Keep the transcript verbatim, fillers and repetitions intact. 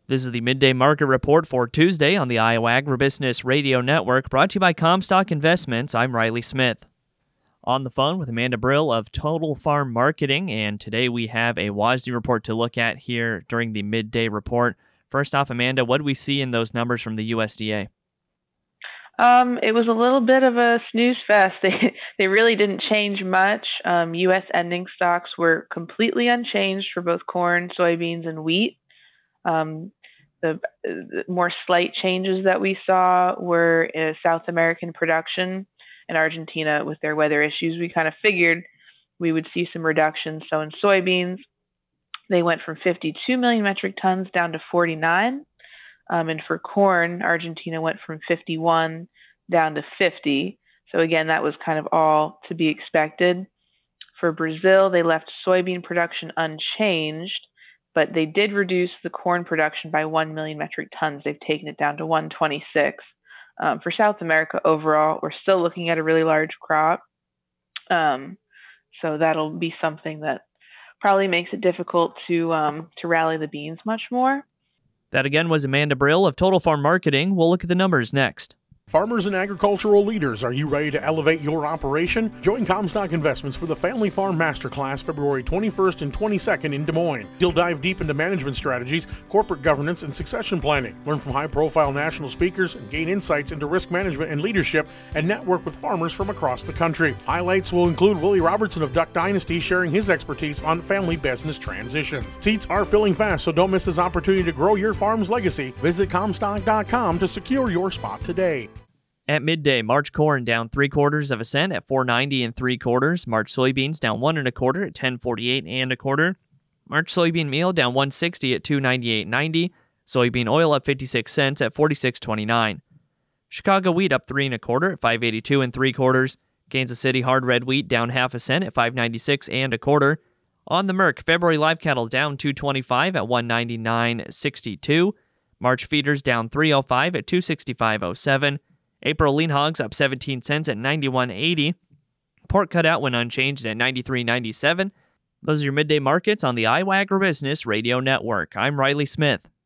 This is the Midday Market Report for Tuesday on the Iowa Agribusiness Radio Network, brought to you by Comstock Investments. I'm Riley Smith. On the phone with Amanda Brill of Total Farm Marketing, and today we have a W A S D report to look at here during the Midday Report. First off, Amanda, what do we see in those numbers from the U S D A? Um, it was a little bit of a snooze fest. They they really didn't change much. Um, U S ending stocks were completely unchanged for both corn, soybeans, and wheat. Um, the, the more slight changes that we saw were in South American production and Argentina with their weather issues. We kind of figured we would see some reductions. So in soybeans, they went from fifty-two million metric tons down to forty-nine. Um, and for corn, Argentina went from fifty-one down to fifty. So again, that was kind of all to be expected. For Brazil, they left soybean production unchanged, but they did reduce the corn production by one million metric tons. They've taken it down to one twenty-six. Um, for South America overall, we're still looking at a really large crop. Um, so that'll be something that probably makes it difficult to um, to rally the beans much more. That again was Amanda Brill of Total Farm Marketing. We'll look at the numbers next. Farmers and agricultural leaders, are you ready to elevate your operation? Join Comstock Investments for the Family Farm Masterclass February twenty-first and twenty-second in Des Moines. You'll dive deep into management strategies, corporate governance, and succession planning. Learn from high-profile national speakers and gain insights into risk management and leadership, and network with farmers from across the country. Highlights will include Willie Robertson of Duck Dynasty sharing his expertise on family business transitions. Seats are filling fast, so don't miss this opportunity to grow your farm's legacy. Visit Comstock dot com to secure your spot today. At midday, March corn down three quarters of a cent at four ninety and three quarters. March soybeans down one and a quarter at ten forty-eight and a quarter. March soybean meal down one sixty at two ninety-eight ninety. Soybean oil up fifty-six cents at forty-six twenty-nine. Chicago wheat up three and a quarter at five eighty-two and three quarters. Kansas City hard red wheat down half a cent at five ninety-six and a quarter. On the Merc, February live cattle down two twenty-five at one ninety-nine sixty-two. March feeders down three oh five at two sixty-five oh seven. April lean hogs up seventeen cents at ninety-one eighty. Pork cutout went unchanged at ninety-three ninety-seven. Those are your midday markets on the Iowa Agribusiness Radio Network. I'm Riley Smith.